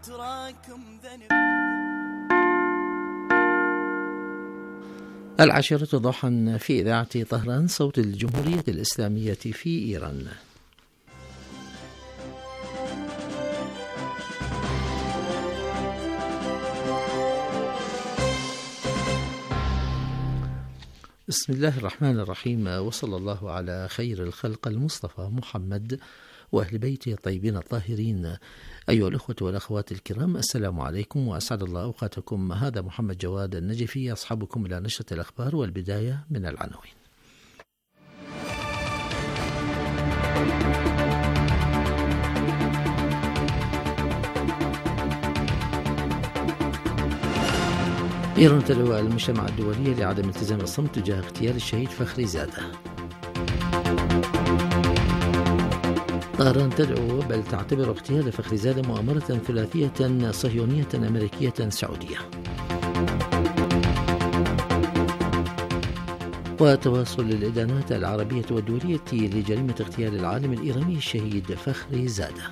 العاشرة ضحى في إذاعة طهران صوت الجمهورية الإسلامية في إيران. بسم الله الرحمن الرحيم، وصلى الله على خير الخلق المصطفى محمد وأهل بيته الطيبين الطاهرين. أيها الأخوة والأخوات الكرام، السلام عليكم وأسعد الله أوقاتكم. هذا محمد جواد النجفي أصحابكم إلى نشرة الأخبار، والبداية من العناوين. إيران تدعو المجتمع الدولي لعدم التزام الصمت تجاه اغتيال الشهيد فخري زادة. طهران تدعو بل تعتبر اغتيال فخري زادة مؤامرة ثلاثية صهيونية أمريكية سعودية. وتواصل الإدانات العربية والدولية لجريمة اغتيال العالم الإيراني الشهيد فخري زادة.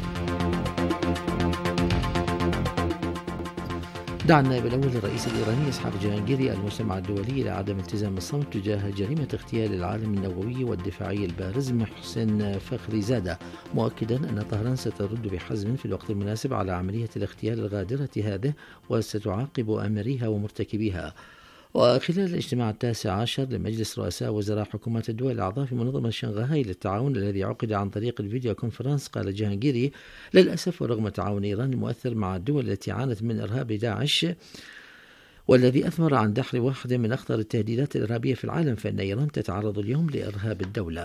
دعا النائب الأول للرئيس الإيراني إسحاق جهانجيري المجتمع الدولي لعدم التزام الصمت تجاه جريمة اغتيال العالم النووي والدفاعي البارز محسن فخري زادة، مؤكدا أن طهران سترد بحزم في الوقت المناسب على عملية الاغتيال الغادرة هذه، وستعاقب آمريها ومرتكبيها. وخلال الاجتماع 19 لمجلس رؤساء وزراء حكومات الدول الأعضاء في منظمة شنغهاي للتعاون الذي عقد عن طريق الفيديو كونفرنس، قال جهانجيري: للأسف ورغم تعاون إيران المؤثر مع الدول التي عانت من إرهاب داعش والذي أثمر عن دحر واحدة من أخطر التهديدات الإرهابية في العالم، فإن إيران تتعرض اليوم لإرهاب الدولة.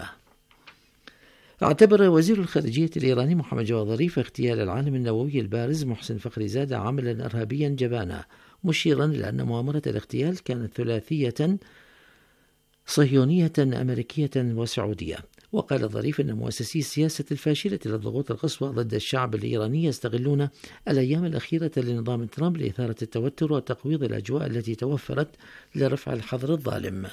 اعتبر وزير الخارجية الإيراني محمد جواد ظريف اغتيال العالم النووي البارز محسن فخري زادة عملا إرهابيا جبانا، مشيرا إلى أن مؤامرة الاغتيال كانت ثلاثية صهيونية أمريكية وسعودية. وقال ظريف أن مؤسسي السياسة الفاشلة للضغوط القصوى ضد الشعب الإيراني يستغلون الأيام الأخيرة لنظام ترامب لإثارة التوتر وتقويض الأجواء التي توفرت لرفع الحظر الظالم.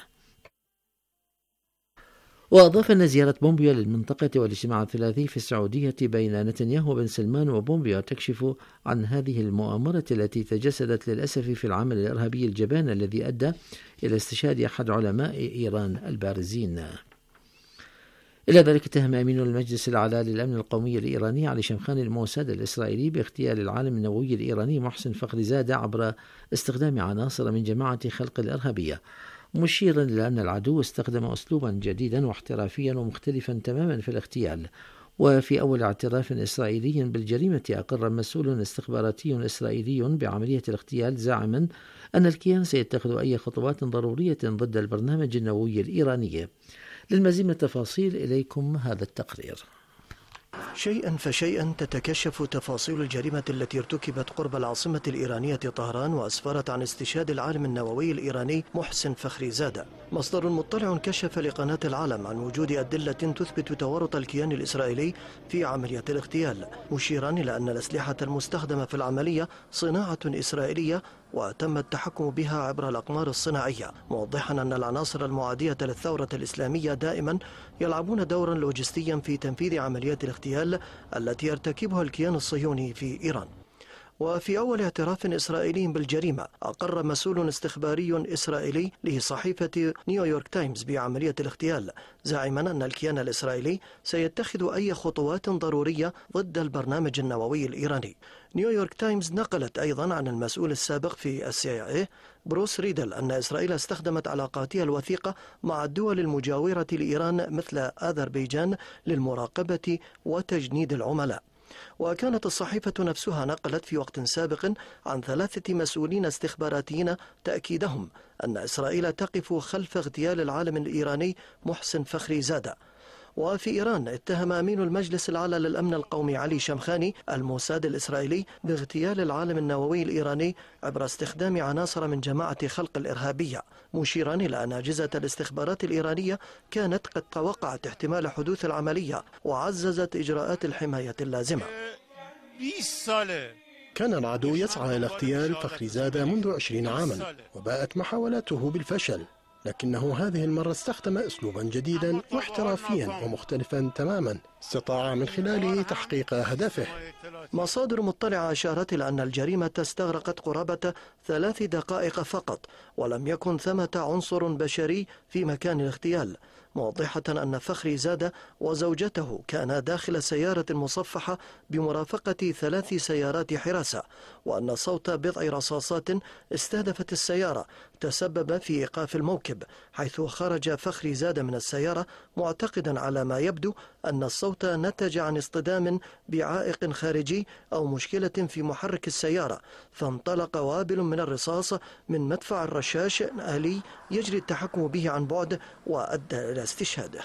وأضاف أن زيارة بومبيو للمنطقة والاجتماع الثلاثي في السعودية بين نتنياهو وبن سلمان وبومبيو تكشف عن هذه المؤامرة التي تجسدت للأسف في العمل الإرهابي الجبان الذي أدى إلى استشهاد أحد علماء إيران البارزين. إلى ذلك اتهم أمين المجلس الأعلى للأمن القومي الإيراني علي شمخاني الموساد الإسرائيلي باغتيال العالم النووي الإيراني محسن فخري زادة عبر استخدام عناصر من جماعة خلق الإرهابية، مشيرا إلى أن العدو استخدم أسلوبا جديدا واحترافيا ومختلفا تماما في الاغتيال. وفي أول اعتراف إسرائيلي بالجريمة أقر مسؤول استخباراتي إسرائيلي بعملية الاغتيال زاعما أن الكيان سيتخذ أي خطوات ضرورية ضد البرنامج النووي الإيراني. للمزيد من التفاصيل إليكم هذا التقرير. شيئا فشيئا تتكشف تفاصيل الجريمة التي ارتكبت قرب العاصمة الإيرانية طهران، وأسفرت عن استشهاد العالم النووي الإيراني محسن فخري زادة. مصدر مطلع كشف لقناة العالم عن وجود أدلة تثبت تورط الكيان الإسرائيلي في عملية الاغتيال، مشيرا إلى أن الأسلحة المستخدمة في العملية صناعة إسرائيلية وتم التحكم بها عبر الأقمار الصناعية، موضحا أن العناصر المعادية للثورة الإسلامية دائما يلعبون دورا لوجستيا في تنفيذ عملية الاغتيال التي يرتكبها الكيان الصهيوني في إيران. وفي أول اعتراف إسرائيلي بالجريمة أقر مسؤول استخباري إسرائيلي لصحيفة نيويورك تايمز بعملية الاغتيال، زاعما أن الكيان الإسرائيلي سيتخذ أي خطوات ضرورية ضد البرنامج النووي الإيراني. نيويورك تايمز نقلت أيضا عن المسؤول السابق في CIA بروس ريدل أن إسرائيل استخدمت علاقاتها الوثيقة مع الدول المجاورة لإيران مثل أذربيجان للمراقبة وتجنيد العملاء. وكانت الصحيفة نفسها نقلت في وقت سابق عن 3 مسؤولين استخباراتيين تأكيدهم أن إسرائيل تقف خلف اغتيال العالم الإيراني محسن فخري زادة. وفي إيران اتهم أمين المجلس الأعلى للأمن القومي علي شمخاني الموساد الإسرائيلي باغتيال العالم النووي الإيراني عبر استخدام عناصر من جماعة خلق الإرهابية، مشيرا إلى أن أجهزة الاستخبارات الإيرانية كانت قد توقعت احتمال حدوث العملية وعززت إجراءات الحماية اللازمة. كان العدو يسعى إلى اغتيال فخري زادة منذ 20 عاما، وباءت محاولاته بالفشل. لكنه هذه المرة استخدم أسلوبا جديدا واحترافيا ومختلفا تماما استطاع من خلاله تحقيق هدفه. مصادر مطلعة أشارت إلى أن الجريمة استغرقت قرابة 3 دقائق فقط، ولم يكن ثمة عنصر بشري في مكان الاغتيال، موضحة أن فخري زادة وزوجته كانا داخل سيارة مصفحة بمرافقة 3 سيارات حراسة، وأن صوت بضع رصاصات استهدفت السيارة تسبب في إيقاف الموكب، حيث خرج فخري زادة من السيارة معتقدا على ما يبدو أن الصوت نتج عن اصطدام بعائق خارجي أو مشكلة في محرك السيارة، فانطلق وابل من الرصاص من مدفع الرشاش آلي يجري التحكم به عن بعد وأدى إلى استشهاده.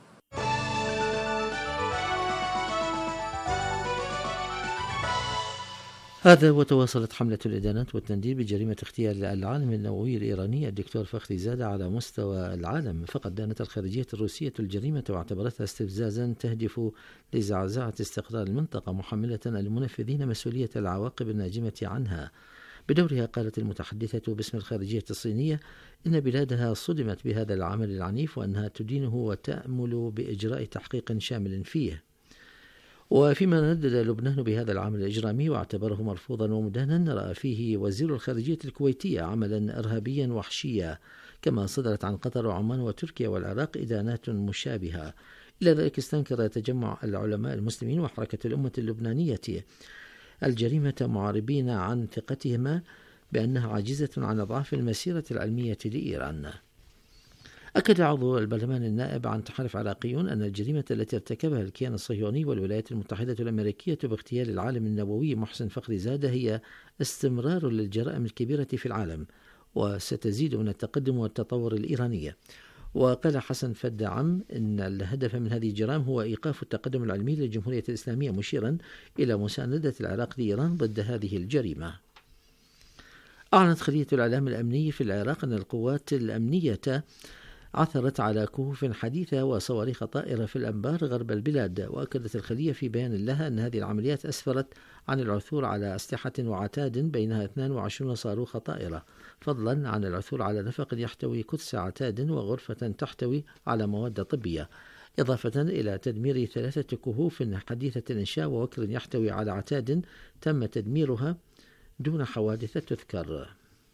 هذا وتواصلت حملة الإدانات والتنديد بجريمة اغتيال العالم النووي الإيراني الدكتور فخري زادة على مستوى العالم، فقد دانت الخارجية الروسية الجريمة واعتبرتها استفزازا تهدف لزعزعة استقرار المنطقة، محملة المنفذين مسؤولية العواقب الناجمة عنها. بدورها قالت المتحدثة باسم الخارجية الصينية إن بلادها صدمت بهذا العمل العنيف وأنها تدينه وتأمل بإجراء تحقيق شامل فيه. وفيما ندد لبنان بهذا العمل الإجرامي واعتبره مرفوضا ومدانا، رأى فيه وزير الخارجية الكويتية عملا إرهابيا وحشيا، كما صدرت عن قطر وعمان وتركيا والعراق إدانات مشابهة. إلى ذلك استنكر تجمع العلماء المسلمين وحركة الأمة اللبنانية الجريمة، معاربين عن ثقتهما بأنها عاجزة عن إضعاف المسيرة العلمية لإيران. أكد عضو البرلمان النائب عن تحالف عراقيون أن الجريمة التي ارتكبها الكيان الصهيوني والولايات المتحدة الأمريكية باغتيال العالم النووي محسن فخري زادة هي استمرار للجرائم الكبيرة في العالم، وستزيد من التقدم والتطور الإيراني. وقال حسن فدعم أن الهدف من هذه الجرائم هو إيقاف التقدم العلمي للجمهورية الإسلامية، مشيرا إلى مساندة العراق لإيران ضد هذه الجريمة. أعلنت خلية الإعلام الأمني في العراق أن القوات الأمنية عثرت على كهوف حديثة وصواريخ طائرة في الأنبار غرب البلاد، وأكدت الخلية في بيان لها أن هذه العمليات أسفرت عن العثور على أسلحة وعتاد بينها 22 صاروخ طائرة، فضلا عن العثور على نفق يحتوي كدس عتاد وغرفة تحتوي على مواد طبية، إضافة إلى تدمير 3 كهوف حديثة الإنشاء ووكر يحتوي على عتاد تم تدميرها دون حوادث تذكر.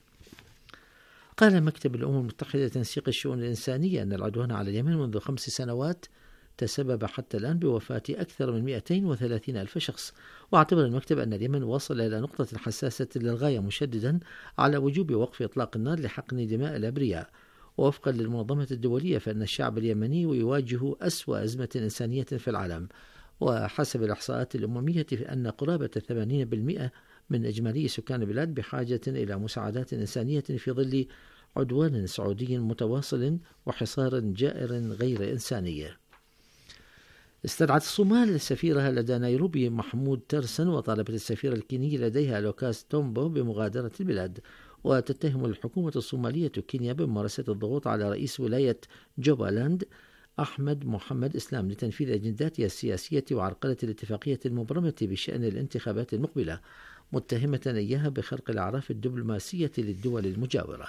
قال مكتب الأمم المتحدة لتنسيق الشؤون الإنسانية أن العدوان على اليمن منذ 5 سنوات تسبب حتى الآن بوفاة أكثر من 230 ألف شخص، واعتبر المكتب أن اليمن وصل إلى نقطة حساسة للغاية، مشددا على وجوب وقف إطلاق النار لحقن دماء الأبرياء. ووفقا للمنظمة الدولية فإن الشعب اليمني يواجه أسوأ أزمة إنسانية في العالم، وحسب الإحصاءات الأممية أن قرابة 80% من إجمالي سكان البلاد بحاجة إلى مساعدات إنسانية في ظل عدوان سعودي متواصل وحصار جائر غير إنساني. استدعت الصومال سفيرها لدى نيروبي محمود ترسن، وطالبت السفير الكيني لديها لوكاس تومبو بمغادرة البلاد، وتتهم الحكومة الصومالية كينيا بممارسة الضغوط على رئيس ولاية جوبالاند أحمد محمد إسلام لتنفيذ أجنداتها السياسية وعرقلة الاتفاقية المبرمة بشأن الانتخابات المقبلة، متهمة إياها بخرق الأعراف الدبلوماسية للدول المجاورة.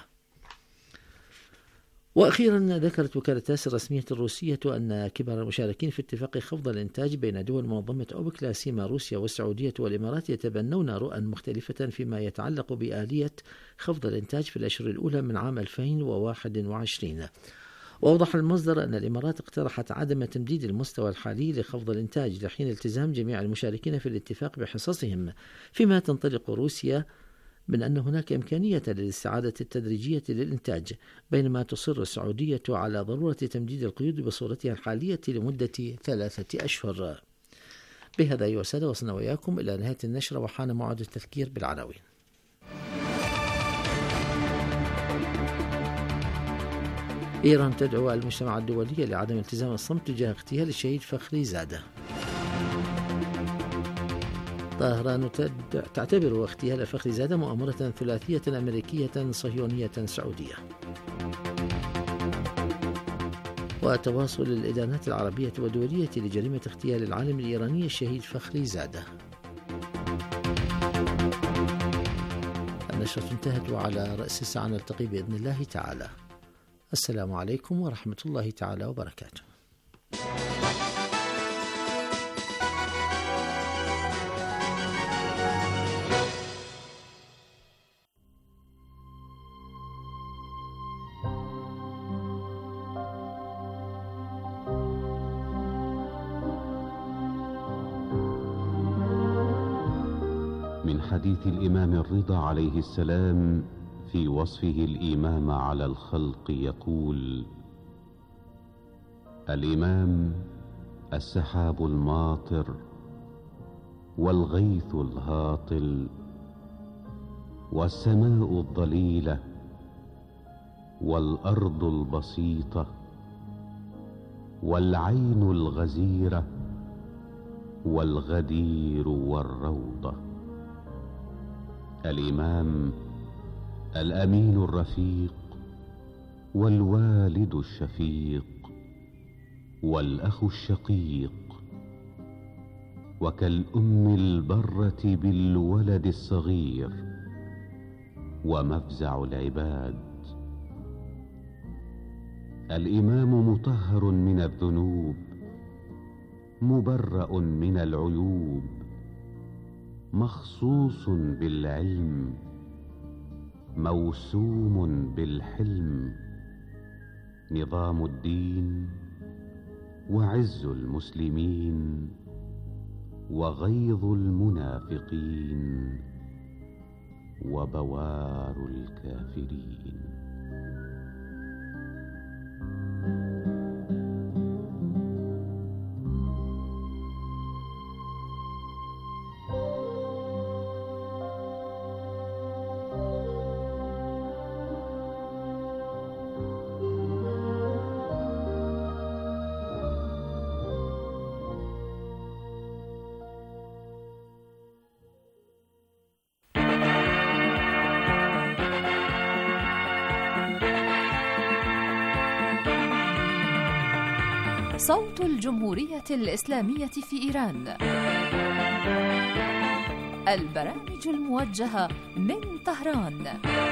وأخيرا ذكرت وكالة تاس الرسمية الروسية أن كبار المشاركين في اتفاق خفض الإنتاج بين دول منظمة أوبك لا سيما روسيا والسعودية والإمارات يتبنون رؤى مختلفة فيما يتعلق بآلية خفض الإنتاج في الأشهر الأولى من عام 2021. وأوضح المصدر أن الإمارات اقترحت عدم تمديد المستوى الحالي لخفض الإنتاج لحين التزام جميع المشاركين في الاتفاق بحصصهم، فيما تنطلق روسيا من أن هناك إمكانية للاستعادة التدريجية للإنتاج، بينما تصر السعودية على ضرورة تمديد القيود بصورتها الحالية لمدة 3 أشهر. بهذا أيها السادة وصلنا وإياكم إلى نهاية النشرة، وحان موعد التذكير بالعناوين. إيران تدعو المجتمع الدولي لعدم التزام الصمت تجاه اغتيال الشهيد فخري زادة. طهران تعتبر اغتيال فخري زادة مؤامرة ثلاثية أمريكية صهيونية سعودية. وتواصل الإدانات العربية والدولية لجريمة اغتيال العالم الإيراني الشهيد فخري زادة. النشرة انتهت، وعلى رأس الساعة نلتقي بإذن الله تعالى. السلام عليكم ورحمة الله تعالى وبركاته. من حديث الإمام الرضا عليه السلام في وصفه الإمام على الخلق يقول: الإمام السحاب الماطر والغيث الهاطل والسماء الضليلة والأرض البسيطة والعين الغزيرة والغدير والروضة. الإمام الأمين الرفيق والوالد الشفيق والأخ الشقيق، وكالأم البرة بالولد الصغير ومفزع العباد. الإمام مطهر من الذنوب، مبرأ من العيوب، مخصوص بالعلم، موسوم بالحلم، نظام الدين وعز المسلمين وغيظ المنافقين وبوار الكافرين. صوت الجمهورية الإسلامية في إيران. البرامج الموجهة من طهران.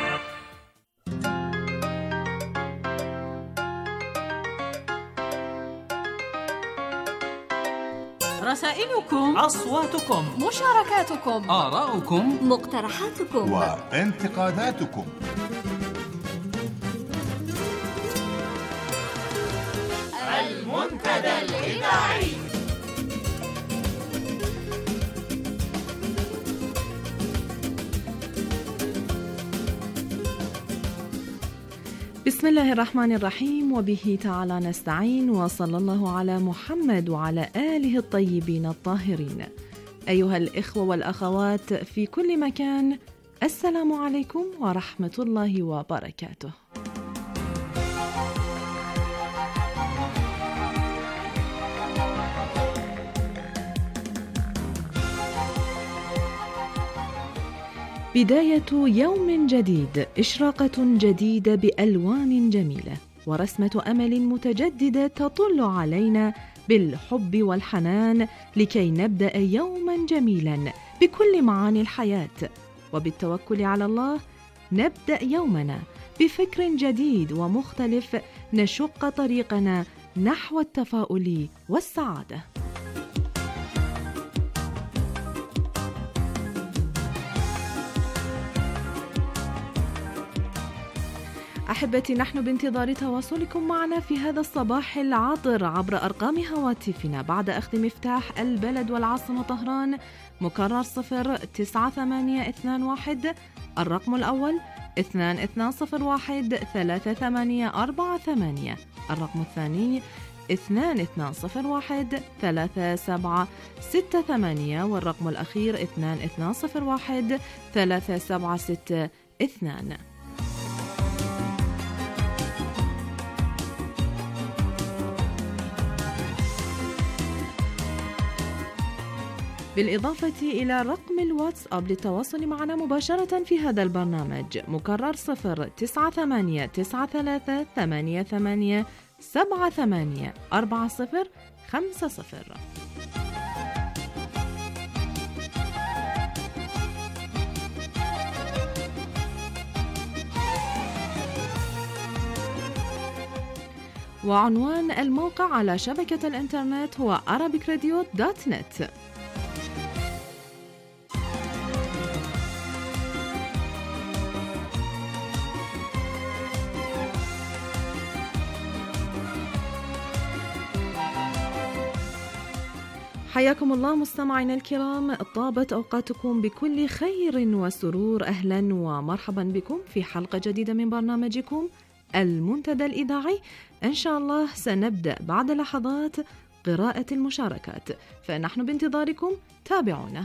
رسائلكم، أصواتكم، مشاركاتكم، آراؤكم، مقترحاتكم وانتقاداتكم. المنتدى الإذاعي. بسم الله الرحمن الرحيم، وبه تعالى نستعين، وصلى الله على محمد وعلى آله الطيبين الطاهرين. أيها الإخوة والأخوات في كل مكان، السلام عليكم ورحمة الله وبركاته. بداية يوم جديد، إشراقة جديدة بألوان جميلة، ورسمة أمل متجددة تطل علينا بالحب والحنان لكي نبدأ يوما جميلا بكل معاني الحياة. وبالتوكل على الله نبدأ يومنا بفكر جديد ومختلف نشق طريقنا نحو التفاؤل والسعادة. أحبتي، نحن بانتظار تواصلكم معنا في هذا الصباح العاطر عبر أرقام هواتفنا بعد أخذ مفتاح البلد والعاصمة طهران، مكرر 09821، الرقم الأول 22013848، الرقم الثاني 22013768، والرقم الأخير 22013762. بالإضافة إلى رقم الواتساب للتواصل معنا مباشرة في هذا البرنامج، مكرر 0989388784050. وعنوان الموقع على شبكة الإنترنت هو arabicradio.net. حياكم الله مستمعينا الكرام، طابت أوقاتكم بكل خير وسرور. أهلا ومرحبا بكم في حلقة جديدة من برنامجكم المنتدى الإذاعي. إن شاء الله سنبدأ بعد لحظات قراءة المشاركات، فنحن بانتظاركم، تابعونا.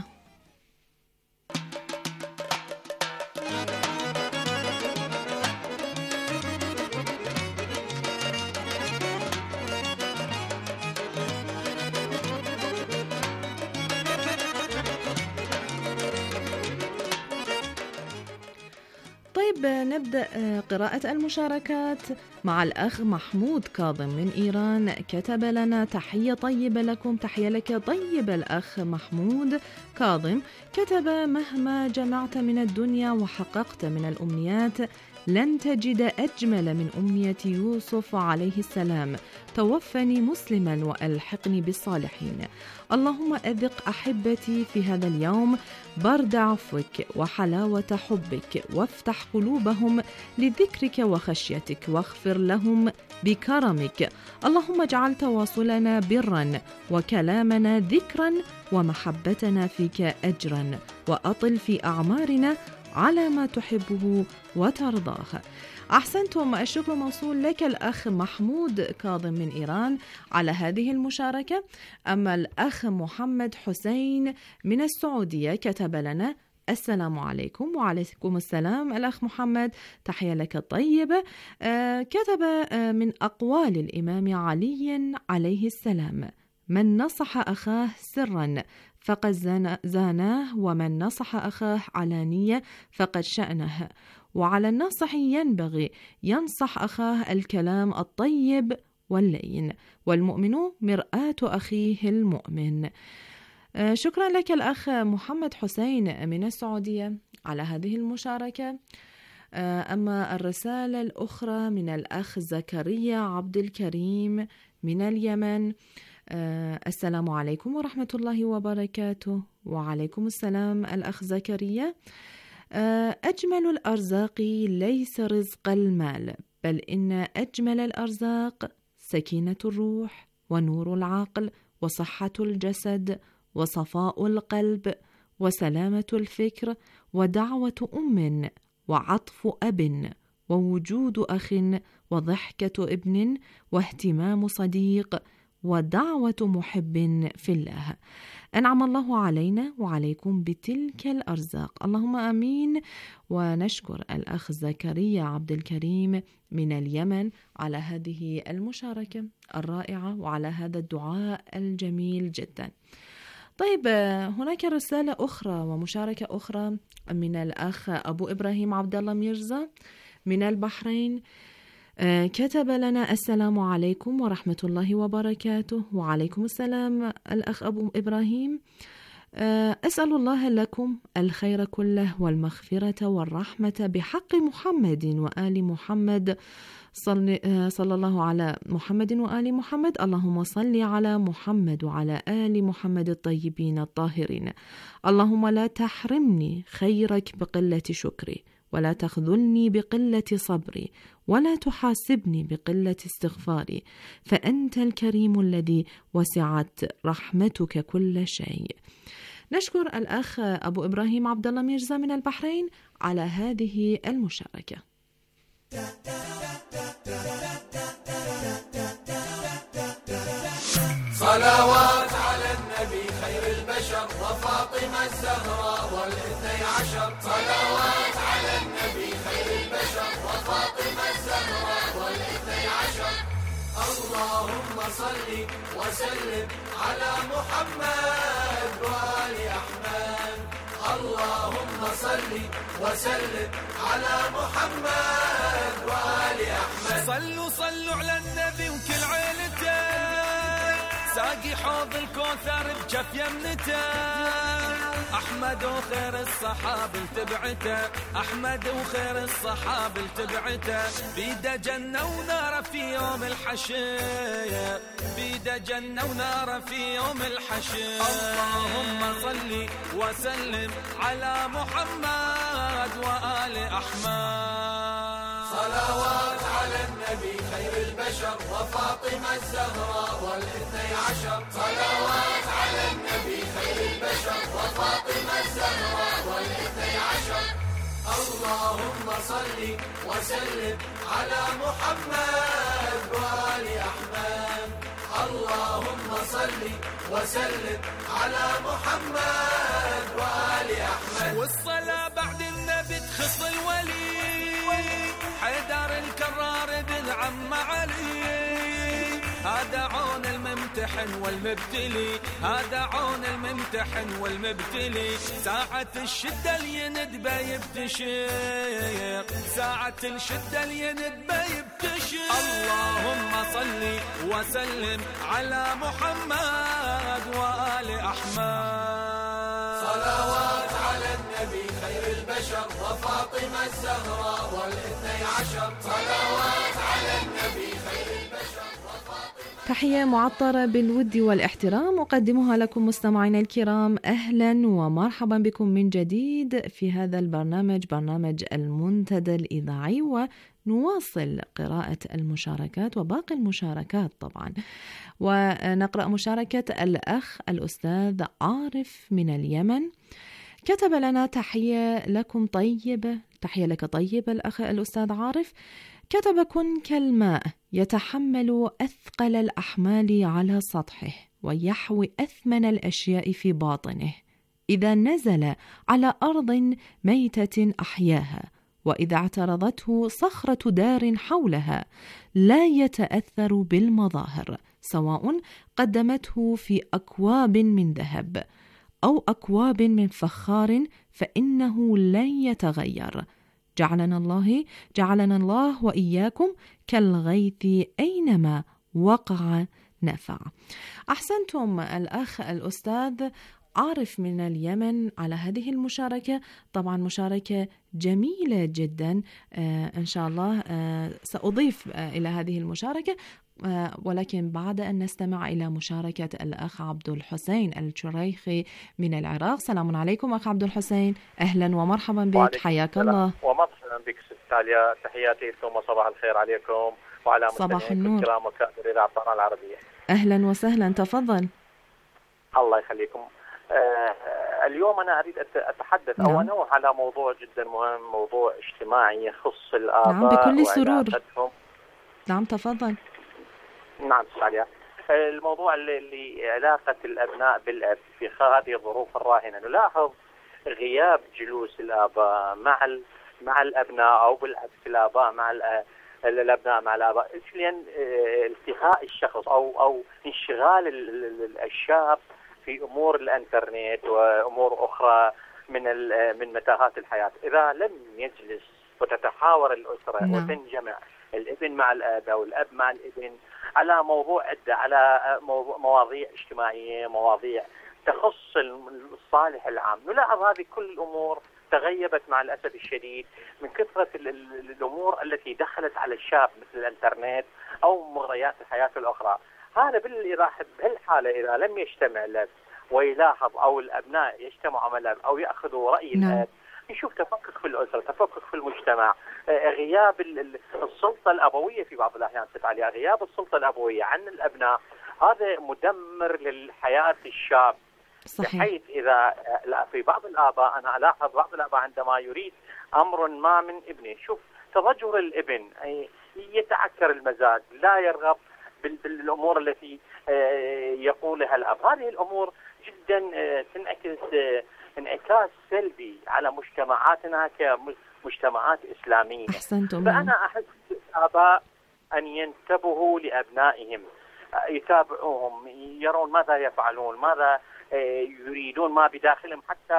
نبدأ قراءة المشاركات مع الأخ محمود كاظم من إيران. كتب لنا: تحية طيبة لكم. تحية لك طيب الأخ محمود كاظم. كتب: مهما جمعت من الدنيا وحققت من الأمنيات لن تجد أجمل من أمنية يوسف عليه السلام: توفني مسلما وألحقني بالصالحين. اللهم أذق أحبتي في هذا اليوم برد عفوك وحلاوة حبك، وافتح قلوبهم لذكرك وخشيتك، واغفر لهم بكرمك. اللهم اجعل تواصلنا برا، وكلامنا ذكرا، ومحبتنا فيك أجرا، وأطل في أعمارنا على ما تحبه وترضاه. أحسنتم، الشكر موصول لك الأخ محمود كاظم من إيران على هذه المشاركة. أما الأخ محمد حسين من السعودية كتب لنا: السلام عليكم. وعليكم السلام الأخ محمد، تحية لك طيبة. كتب: من أقوال الإمام علي عليه السلام: من نصح أخاه سرا فقد زاناه، ومن نصح أخاه علانية فقد شأنه. وعلى الناصح ينبغي ينصح أخاه الكلام الطيب واللين، والمؤمن مرآة أخيه المؤمن. شكرا لك الأخ محمد حسين من السعودية على هذه المشاركة. أما الرسالة الأخرى من الأخ زكريا عبد الكريم من اليمن: السلام عليكم ورحمة الله وبركاته. وعليكم السلام الأخ زكريا. أجمل الأرزاق ليس رزق المال، بل إن أجمل الأرزاق سكينة الروح، ونور العقل، وصحة الجسد، وصفاء القلب، وسلامة الفكر، ودعوة أم، وعطف أب، ووجود أخ، وضحكة ابن، واهتمام صديق، ودعوة محب في الله. أنعم الله علينا وعليكم بتلك الأرزاق، اللهم آمين. ونشكر الأخ زكريا عبد الكريم من اليمن على هذه المشاركة الرائعة وعلى هذا الدعاء الجميل جدا. طيب، هناك رسالة أخرى ومشاركة أخرى من الأخ أبو إبراهيم عبد الله ميرزا من البحرين. كتب لنا: السلام عليكم ورحمة الله وبركاته. وعليكم السلام الأخ أبو إبراهيم. أسأل الله لكم الخير كله والمغفرة والرحمة بحق محمد وآل محمد، صلى الله على محمد وآل محمد. اللهم صل على محمد وعلى آل محمد الطيبين الطاهرين. اللهم لا تحرمني خيرك بقلة شكري، ولا تخذلني بقلة صبري، ولا تحاسبني بقلة استغفاري، فأنت الكريم الذي وسعت رحمتك كل شيء. نشكر الأخ أبو إبراهيم عبد الله ميرزا من البحرين على هذه المشاركة. صلوات على النبي خير البشر وفاطمة الزهراء والاثني عشر. صلوات على النبي خير البشر وفاطمة الزهراء والاثني عشر. اللهم صل وسلم على محمد وآل أحمد. اللهم صل وسلم على محمد وآل أحمد. صلوا على النبي وكل عيلته، باقي حوض الكوثر بجف يمنته، أحمد وخير الصحاب تبعته، أحمد وخير الصحاب تبعته، بيده جنة ونار في يوم الحشر، بيده جنة ونار في يوم الحشر. اللهم صل وسلم على محمد وآل أحمد. صلوات على النبي خير البشر وفاطمة الزهراء والاثني عشر. صلوات على النبي خير البشر وفاطمة الزهراء والاثني عشر. اللهم صل وسلم على محمد وآل أحمد. اللهم صل وسلم على محمد وآل أحمد. والصلاة بعد النبي تخص الولي، حيدر الكرار ابن عم علي، هذا عون الممتحن والمبتلي، هذا عون الممتحن والمبتلي. ساعة الشدة اليندبه يبتشر، ساعة الشدة اليندبه يبتشر. اللهم صل وسلم على محمد وآل أحمد. صلوات على النبي خير البشر وفاطمة الزهراء والاثني عشر. صلوات على النبي خير البشر. تحية معطرة بالود والاحترام أقدمها لكم مستمعينا الكرام، أهلا ومرحبا بكم من جديد في هذا البرنامج، برنامج المنتدى الإذاعي، ونواصل قراءة المشاركات وباقي المشاركات طبعا. ونقرأ مشاركة الأخ الأستاذ عارف من اليمن، كتب لنا تحية لكم طيبة، تحية لك طيبة الأخ الأستاذ عارف. كتب: كن كالماء يتحمل أثقل الأحمال على سطحه ويحوي أثمن الأشياء في باطنه، إذا نزل على أرض ميتة أحياها، وإذا اعترضته صخرة دار حولها لا يتأثر بالمظاهر، سواء قدمته في أكواب من ذهب أو أكواب من فخار، فإنه لن يتغير. جعلنا الله وإياكم كالغيث أينما وقع نفع. أحسنتم الأخ الأستاذ عارف من اليمن على هذه المشاركة، طبعا مشاركة جميلة جدا. إن شاء الله سأضيف إلى هذه المشاركة، ولكن بعد أن نستمع إلى مشاركة الأخ عبد الحسين الشريخي من العراق. سلام عليكم أخ عبد الحسين، أهلا ومرحبا بك، حياك الله. ومرحبا بك ست تاليا، تحياتي لكم وصباح الخير عليكم وعلى مستمعيكم الكرام وكادر إذاعة طهران العربية. أهلا وسهلا، تفضل. الله يخليكم. اليوم أنا أريد أتحدث أو أنوه على موضوع جدا مهم، موضوع اجتماعي يخص الآباء. نعم بكل سرور. نعم تفضل. نعم تاليا، الموضوع اللي علاقة الأبناء بالأب في هذه الظروف الراهنة. نلاحظ غياب جلوس الآباء مع الأبناء، أو بالعكس الآباء مع الأبناء مع الآباء، لأن التهاء الشخص أو انشغال الشاب في أمور الإنترنت وأمور أخرى من متاهات الحياة. إذا لم يجلس وتتحاور الأسرة وتنجمع الابن مع الأب أو الأب مع الابن على موضوع عدة، على مواضيع اجتماعية، مواضيع تخص الصالح العام، نلاحظ هذه كل الأمور تغيبت مع الأسف الشديد من كثرة الأمور التي دخلت على الشاب مثل الإنترنت أو مغريات الحياة الأخرى. هذا بهالحالة إذا لم يجتمع الأب ويلاحظ، أو الأبناء يجتمعوا مع الأب أو يأخذوا رأي الأب، نشوف تفكك في الأسرة، تفكك في المجتمع، غياب السلطة الأبوية في بعض الأحيان تتعالي، غياب السلطة الأبوية عن الأبناء، هذا مدمر للحياة الشاب. صحيح. بحيث إذا في بعض الآباء، أنا ألاحظ بعض الآباء عندما يريد أمر ما من ابنه، شوف تضجر الابن، يتعكر المزاج، لا يرغب بالأمور التي يقولها الأب. هذه الأمور جدا تنعكس انعكاس سلبي على مجتمعاتنا كمجتمعات إسلامية. أحسنتم. فأنا أحس الآباء أن ينتبهوا لأبنائهم، يتابعوهم، يرون ماذا يفعلون، ماذا يريدون، ما بداخلهم، حتى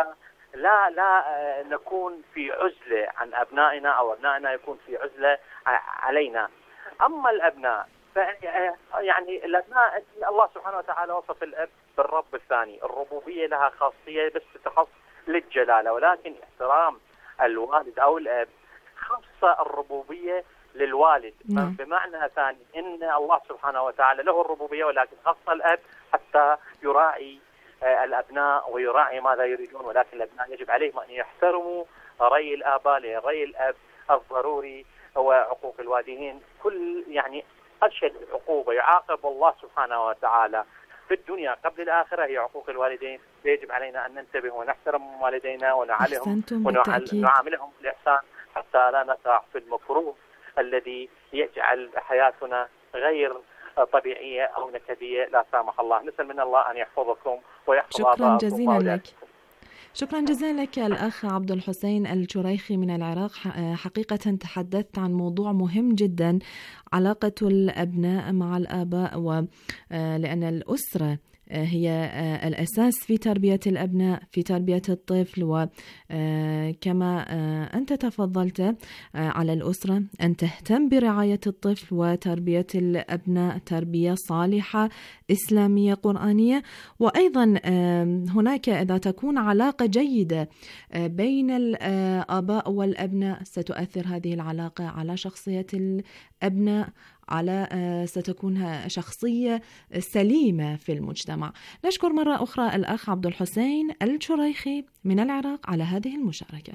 لا نكون في عزلة عن أبنائنا أو أبنائنا يكون في عزلة علينا. أما الأبناء يعني الأبناء الله سبحانه وتعالى وصف الأب بالرب الثاني، الربوبية لها خاصية بس تخص للجلالة، ولكن احترام الوالد أو الأب خاصة الربوبية للوالد. بمعنى ثاني إن الله سبحانه وتعالى له الربوبية ولكن خاصة الأب حتى يراعي الأبناء ويراعي ماذا يريدون، ولكن الأبناء يجب عليهم أن يحترموا رأي الآباء لرأي الأب الضروري هو عقوق الوالدين. كل يعني أشد عقوبة يعاقب الله سبحانه وتعالى في الدنيا قبل الآخرة هي عقوق الوالدين. يجب علينا أن ننتبه ونحترم والدينا ونعلهم ونعاملهم بالإحسان حتى لا نقع في المكروه الذي يجعل حياتنا غير طبيعية أو نكدية لا سامح الله. نسأل من الله أن يحفظكم ويحفظ شكرا جزيلا لك. شكرا جزيلا لك الأخ عبد الحسين الشريخي من العراق. حقيقة تحدثت عن موضوع مهم جدا، علاقة الأبناء مع الآباء، ولأن الأسرة هي الأساس في تربية الأبناء، في تربية الطفل. وكما أنت تفضلت على الأسرة أن تهتم برعاية الطفل وتربية الأبناء تربية صالحة إسلامية قرآنية. وأيضا هناك إذا تكون علاقة جيدة بين الآباء والأبناء ستؤثر هذه العلاقة على شخصية الأبناء، ستكون شخصية سليمة في المجتمع. نشكر مرة أخرى الأخ عبد الحسين الشريخي من العراق على هذه المشاركة.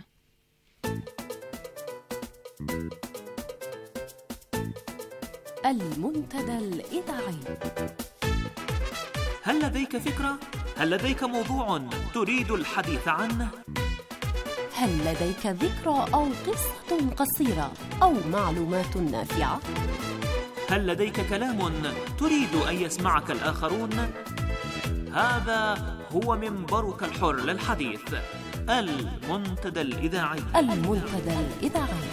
المنتدى الإذاعي. هل لديك فكرة؟ هل لديك موضوع تريد الحديث عنه؟ هل لديك ذكرى أو قصة قصيرة أو معلومات نافعة؟ هل لديك كلام تريد أن يسمعك الآخرون؟ هذا هو منبرك الحر للحديث، المنتدى الإذاعي. المنتدى الإذاعي.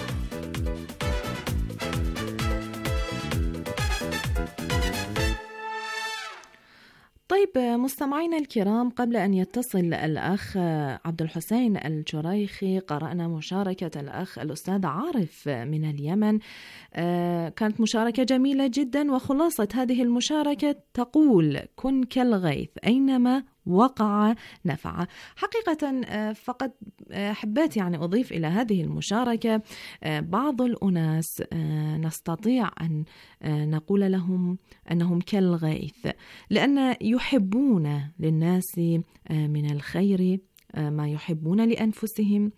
طيب مستمعينا الكرام، قبل أن يتصل الأخ عبد الحسين الشريخي قرأنا مشاركة الأخ الأستاذ عارف من اليمن. كانت مشاركة جميلة جدا، وخلاصة هذه المشاركة تقول: كن كالغيث أينما وقع نفع. حقيقة فقط حبيت يعني أضيف إلى هذه المشاركة بعض الأناس نستطيع أن نقول لهم أنهم كالغيث، لأن يحبون للناس من الخير ما يحبون لأنفسهم،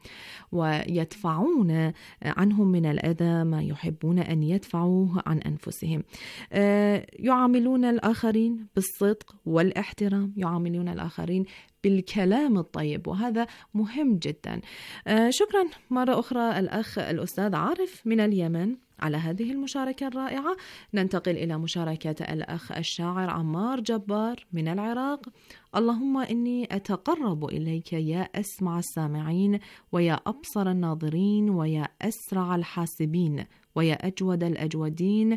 ويدفعون عنهم من الأذى ما يحبون أن يدفعوه عن أنفسهم. يعاملون الآخرين بالصدق والاحترام، يعاملون الآخرين بالكلام الطيب، وهذا مهم جدا. شكرا مرة أخرى الأخ الأستاذ عارف من اليمن على هذه المشاركة الرائعة. ننتقل إلى مشاركة الأخ الشاعر عمار جبار من العراق. اللهم إني أتقرب إليك يا أسمع السامعين ويا أبصر الناظرين ويا أسرع الحاسبين ويا أجود الأجودين،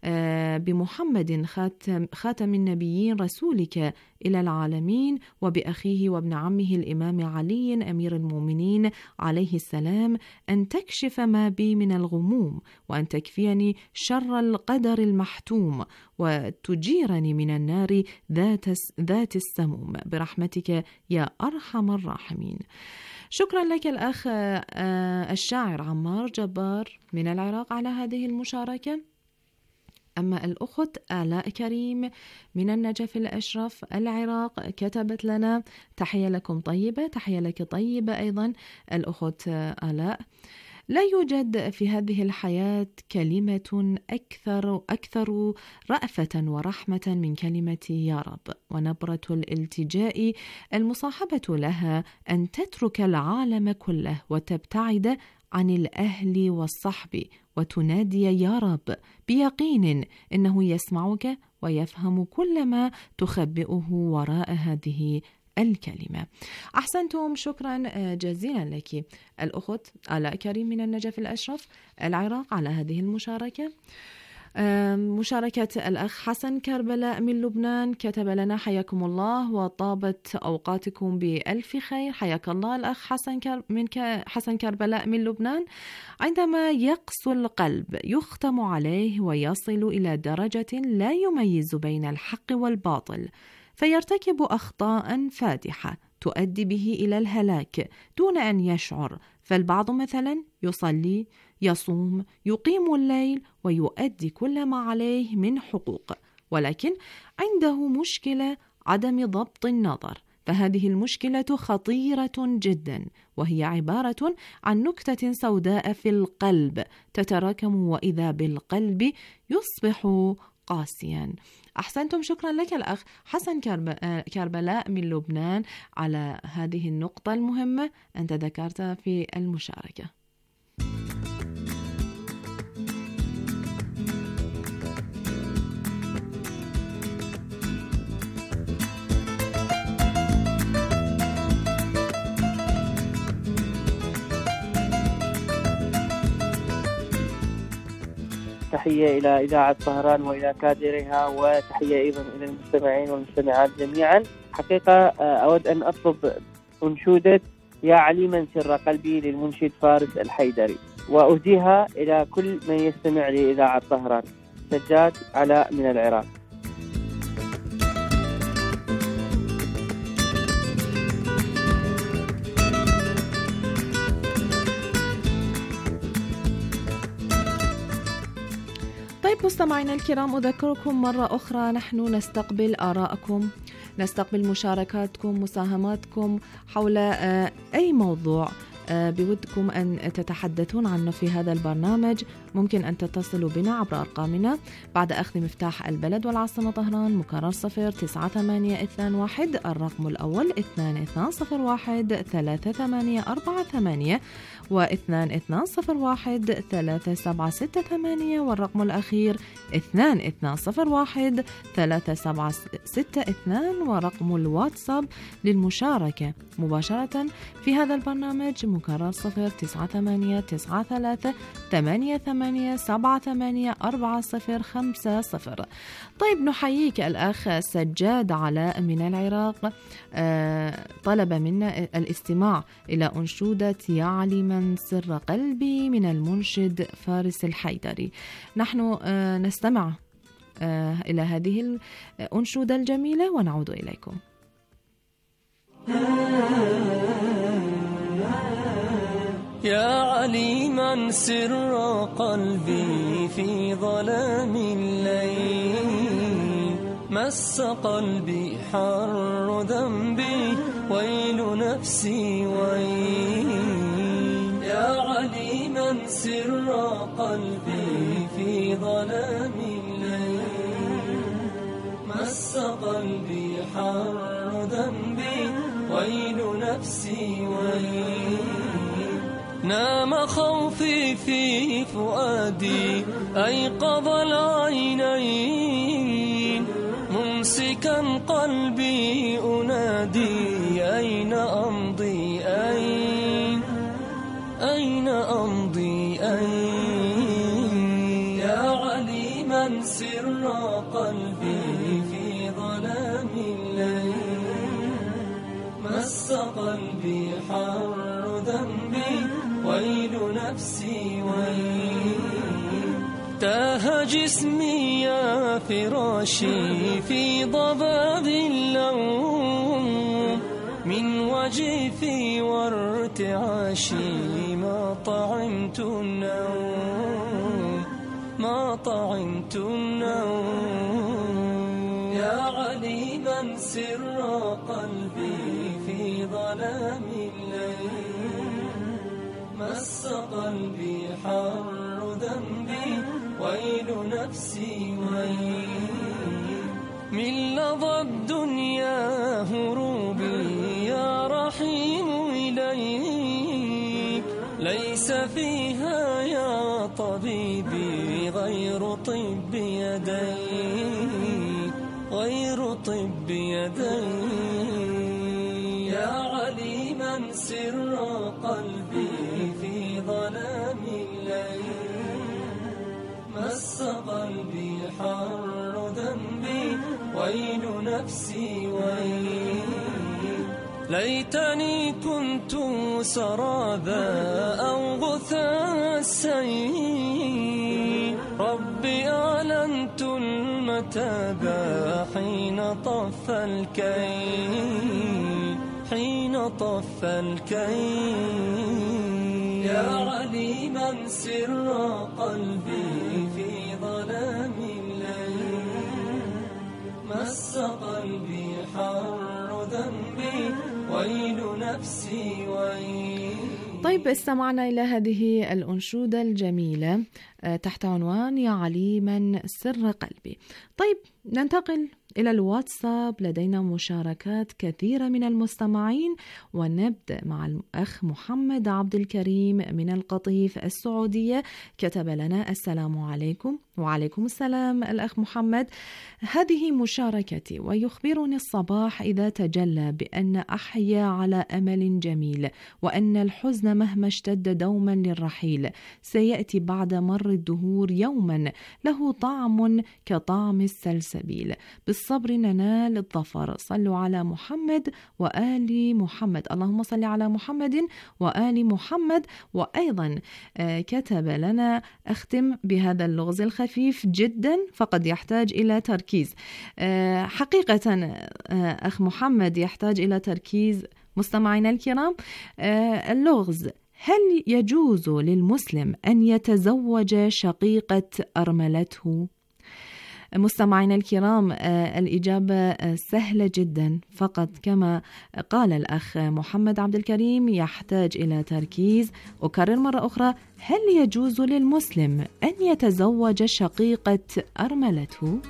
بمحمد خاتم النبيين رسولك إلى العالمين، وبأخيه وابن عمه الإمام علي أمير المؤمنين عليه السلام، أن تكشف ما بي من الغموم، وأن تكفيني شر القدر المحتوم، وتجيرني من النار ذات السموم، برحمتك يا أرحم الراحمين. شكرا لك الأخ الشاعر عمار جبار من العراق على هذه المشاركة. أما الأخت آلاء كريم من النجف الأشرف العراق كتبت لنا: تحية لكم طيبة. تحية لك طيبة أيضا الأخت آلاء. لا يوجد في هذه الحياة كلمة أكثر رأفة ورحمة من كلمة يا رب، ونبرة الالتجاء المصاحبة لها أن تترك العالم كله وتبتعد عن الأهل والصحب وتنادي يا رب بيقين إنه يسمعك ويفهم كل ما تخبئه وراء هذه الكلمة. أحسنتم، شكرا جزيلا لك الأخت آلاء كريم من النجف الأشرف العراق على هذه المشاركة. مشاركة الأخ حسن كربلاء من لبنان كتب لنا: حياكم الله وطابت أوقاتكم بألف خير. حياك الله الأخ حسن كربلاء من لبنان. عندما يقسو القلب يختم عليه ويصل إلى درجة لا يميز بين الحق والباطل، فيرتكب أخطاء فادحة تؤدي به إلى الهلاك دون أن يشعر. فالبعض مثلا يصلي، يصوم، يقيم الليل ويؤدي كل ما عليه من حقوق، ولكن عنده مشكلة عدم ضبط النظر. فهذه المشكلة خطيرة جدا، وهي عبارة عن نكتة سوداء في القلب تتراكم، وإذا بالقلب يصبح قاسيا. أحسنتم، شكرا لك الأخ حسن كربلاء من لبنان على هذه النقطة المهمة أنت ذكرتها في المشاركة. تحية إلى إذاعة طهران وإلى كادرها، وتحية أيضا إلى المستمعين والمستمعات جميعا. حقيقة أود أن أطلب أنشودة يا عليما سر قلبي للمنشد فارس الحيدري، وأهديها إلى كل من يستمع لإذاعة طهران. سجاد علاء من العراق. طيب مستمعينا الكرام، أذكركم مرة أخرى نحن نستقبل آراءكم، نستقبل مشاركاتكم، مساهماتكم حول أي موضوع بودكم أن تتحدثون عنه في هذا البرنامج. ممكن أن تتصلوا بنا عبر أرقامنا بعد أخذ مفتاح البلد والعاصمة طهران مكرر 09821 الرقم الأول 2201 3848 و2201 3768 والرقم الأخير 2201 3762 ورقم الواتساب للمشاركة مباشرة في هذا البرنامج مكرر 09893 88784050. طيب نحييك الأخ سجاد علاء من العراق، طلب منا الاستماع إلى أنشودة يعلي من سر قلبي من المنشد فارس الحيدري. نحن نستمع إلى هذه الأنشودة الجميلة ونعود إليكم. يا عليما سر قلبي في ظلام الليل، مس قلبي حر ذنبي ويل نفسي ويل. يا عليما سر قلبي في ظلام الليل، مس قلبي حر ذنبي ويل نفسي ويل. نام خوفي في فؤادي أيقظ العينين، ممسكا قلبي أنادي أين أمضي أين أمضي يا عليما سر قلبي في ظلام الليل، مس قلبي حر ذنبي ويل نفسي ويل. تاه جسمي يا فراشي في ضباب اللوم، من وجفي وارتعاشي ما طعمت النوم، ما طعمت النوم. يا عليما سر قلبي في ظلام الليل، مس قلبي حر ذنبي ويل نفسي ويل. من لظى الدنيا هروبي يا رحيم إليك، ليس فيها يا طبيبي غير طب يديك، غير طب يديك. يا عليما سر قلبي في ظلام الليل، مس مس قلبي حر ذنبي ويل نفسي ويل ليتني كنت سرابا أو غثاء السيل ربي أعلنت المتابا حين طف الكيل حين طف الكيل يا عليما سر قلبي في ظلام الليل مس قلبي حر ذنبي ويل نفسي ويل. طيب استمعنا إلى هذه الأنشودة الجميلة تحت عنوان يا عليما سر قلبي. طيب ننتقل إلى الواتساب، لدينا مشاركات كثيرة من المستمعين، ونبدأ مع الأخ محمد عبد الكريم من القطيف السعودية. كتب لنا: السلام عليكم. وعليكم السلام الأخ محمد، هذه مشاركتي، ويخبرني الصباح إذا تجلى بأن أحيا على أمل جميل، وأن الحزن مهما اشتد دوما للرحيل سيأتي بعد مر الدهور يوما له طعم كطعم السلسبيل، بالصبر ننال الظفر، صلوا على محمد وآل محمد، اللهم صل على محمد وآل محمد. وأيضا كتب لنا: أختم بهذا اللغز الخفيف جدا فقد يحتاج إلى تركيز. حقيقة أخ محمد يحتاج إلى تركيز مستمعينا الكرام. اللغز: هل يجوز للمسلم أن يتزوج شقيقة أرملته؟ مستمعينا الكرام، الإجابة سهلة جدا، فقط كما قال الأخ محمد عبد الكريم يحتاج إلى تركيز. أكرر مرة أخرى: هل يجوز للمسلم أن يتزوج شقيقة أرملته؟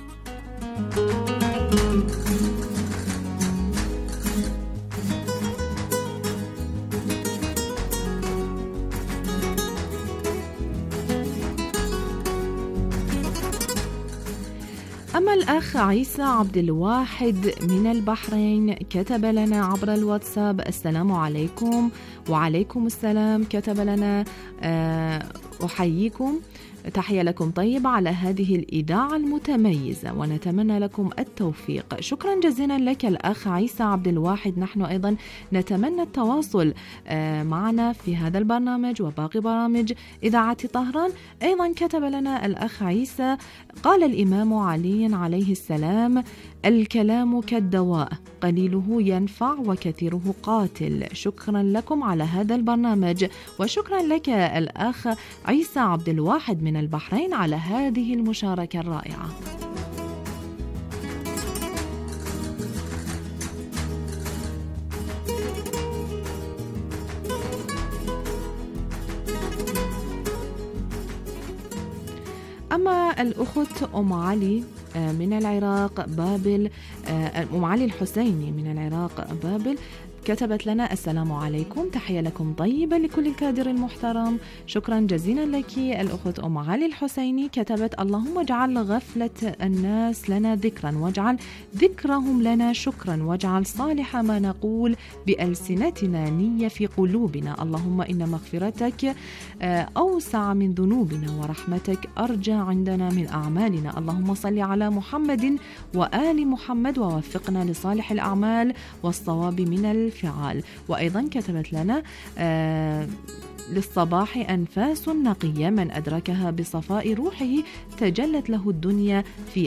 أما الأخ عيسى عبد الواحد من البحرين كتب لنا عبر الواتساب: السلام عليكم. وعليكم السلام. كتب لنا: أحييكم، تحية لكم طيبة على هذه الإذاعة المتميزة، ونتمنى لكم التوفيق. شكرا جزيلا لك الأخ عيسى عبد الواحد، نحن أيضا نتمنى التواصل معنا في هذا البرنامج وباقي برامج إذاعة طهران. أيضا كتب لنا الأخ عيسى: قال الإمام علي عليه السلام: الكلام كالدواء، قليله ينفع وكثيره قاتل. شكرا لكم على هذا البرنامج، وشكرا لك الأخ عيسى عبد الواحد من البحرين على هذه المشاركة الرائعة. أما الأخت أم علي من العراق بابل، أم علي الحسيني من العراق بابل، كتبت لنا: السلام عليكم، تحية لكم طيبة لكل الكادر المحترم. شكرا جزيلا لك الأخت أم علي الحسيني. كتبت: اللهم اجعل غفلة الناس لنا ذكرا، واجعل ذكرهم لنا شكرا، واجعل صالح ما نقول بألسنتنا نية في قلوبنا. اللهم إن مغفرتك أوسع من ذنوبنا، ورحمتك أرجى عندنا من أعمالنا. اللهم صل على محمد وآل محمد، ووفقنا لصالح الأعمال والصواب من الفعال. وأيضا كتبت لنا: للصباح أنفاس نقية، من أدركها بصفاء روحه تجلت له الدنيا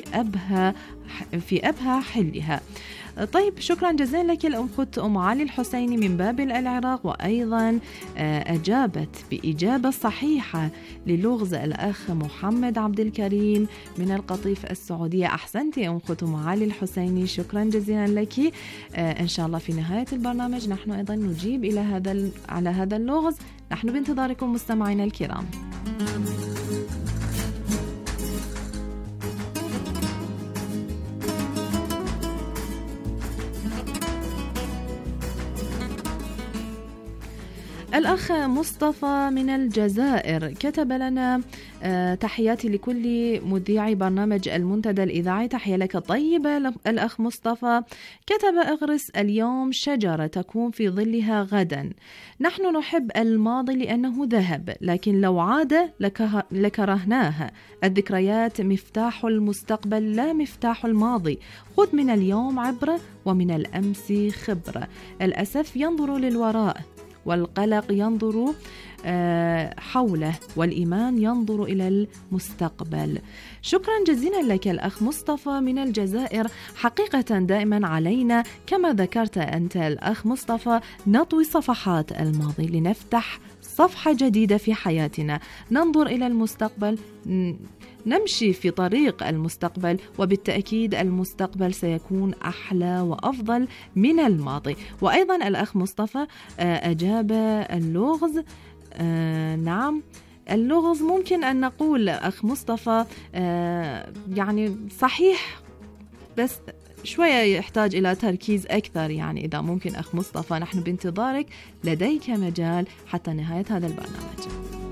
في أبهى حلها. طيب شكرا جزيلا لك الأخت أم علي الحسيني من بابل العراق، وأيضا أجابت بإجابة صحيحة للغز الأخ محمد عبد الكريم من القطيف السعودية. أحسنتي أخت أم علي الحسيني، شكرا جزيلا لك. إن شاء الله في نهاية البرنامج نحن أيضا نجيب على هذا اللغز. نحن بانتظاركم مستمعينا الكرام. الأخ مصطفى من الجزائر كتب لنا تحياتي لكل مذيعي برنامج المنتدى الإذاعي. تحية لك طيبة الأخ مصطفى. كتب اغرس اليوم شجرة تكون في ظلها غدا. نحن نحب الماضي لأنه ذهب، لكن لو عاد لكرهناه. الذكريات مفتاح المستقبل لا مفتاح الماضي. خذ من اليوم عبرة ومن الأمس خبرة. الأسف ينظر للوراء، والقلق ينظر حوله، والإيمان ينظر إلى المستقبل. شكرا جزيلا لك الأخ مصطفى من الجزائر. حقيقة دائما علينا كما ذكرت أنت الأخ مصطفى نطوي صفحات الماضي لنفتح صفحة جديدة في حياتنا، ننظر إلى المستقبل، نمشي في طريق المستقبل، وبالتأكيد المستقبل سيكون أحلى وأفضل من الماضي. وأيضا الأخ مصطفى أجاب اللغز. نعم، اللغز ممكن أن نقول أخ مصطفى يعني صحيح، بس شوية يحتاج إلى تركيز أكثر. يعني إذا ممكن أخ مصطفى، نحن بانتظارك، لديك مجال حتى نهاية هذا البرنامج.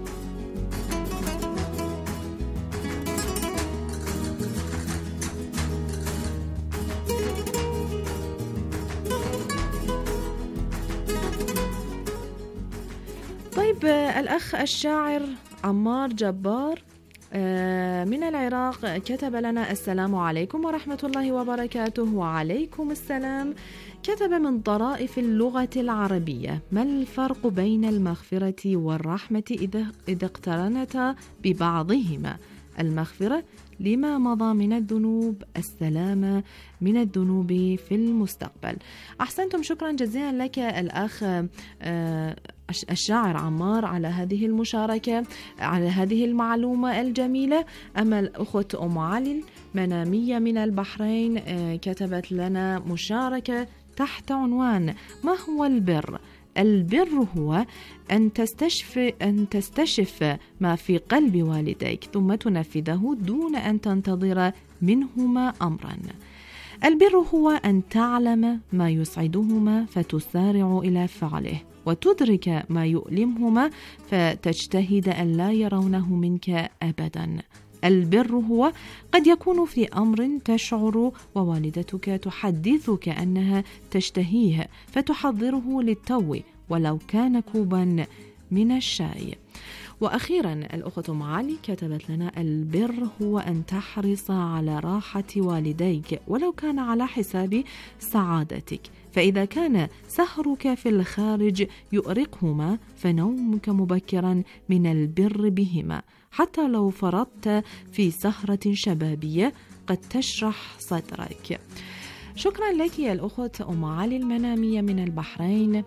طيب الأخ الشاعر عمار جبار من العراق كتب لنا السلام عليكم ورحمة الله وبركاته. وعليكم السلام. كتب من طرائف اللغة العربية: ما الفرق بين المغفرة والرحمة إذا اقترنتا ببعضهما؟ المغفرة لما مضى من الذنوب، السلامة من الذنوب في المستقبل. أحسنتم، شكرا جزيلا لك الأخ الشاعر عمار على هذه المشاركة، على هذه المعلومة الجميلة. أما الأخوة أم علي المنامية من البحرين كتبت لنا مشاركة تحت عنوان: ما هو البر؟ البر هو أن تستشف ما في قلب والديك ثم تنفذه دون أن تنتظر منهما أمرا. البر هو أن تعلم ما يسعدهما فتسارع إلى فعله، وتدرك ما يؤلمهما فتجتهد أن لا يرونه منك أبدا. البر هو قد يكون في أمر تشعر ووالدتك تحدثك أنها تشتهيه فتحضره للتو ولو كان كوبا من الشاي. وأخيرا الأخت معالي كتبت لنا: البر هو أن تحرص على راحة والديك ولو كان على حساب سعادتك، فإذا كان سهرك في الخارج يؤرقهما فنومك مبكرا من البر بهما، حتى لو فرطت في سهرة شبابية قد تشرح صدرك. شكرا لك يا الأخت أم علي المنامية من البحرين.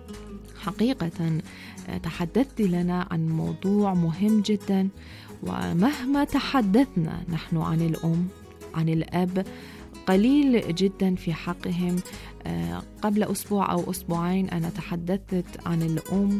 حقيقة تحدثت لنا عن موضوع مهم جدا، ومهما تحدثنا نحن عن الأم عن الأب قليل جدا في حقهم. قبل أسبوع أو أسبوعين أنا تحدثت عن الأم،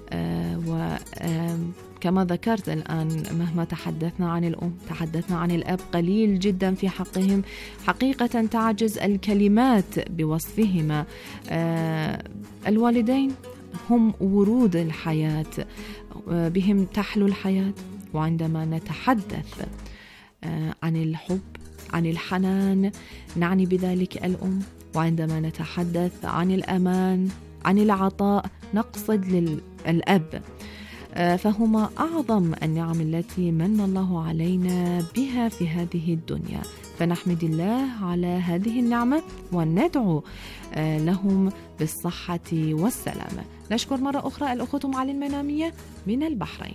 وكما ذكرت الآن مهما تحدثنا عن الأم تحدثنا عن الأب قليل جدا في حقهم. حقيقة تعجز الكلمات بوصفهما. الوالدين هم ورود الحياة، بهم تحلو الحياة. وعندما نتحدث عن الحب عن الحنان نعني بذلك الأم، وعندما نتحدث عن الأمان عن العطاء نقصد للأب. فهما أعظم النعم التي من الله علينا بها في هذه الدنيا، فنحمد الله على هذه النعمة وندعو لهم بالصحة والسلامة. نشكر مرة أخرى الأخت أم علي المنامية من البحرين.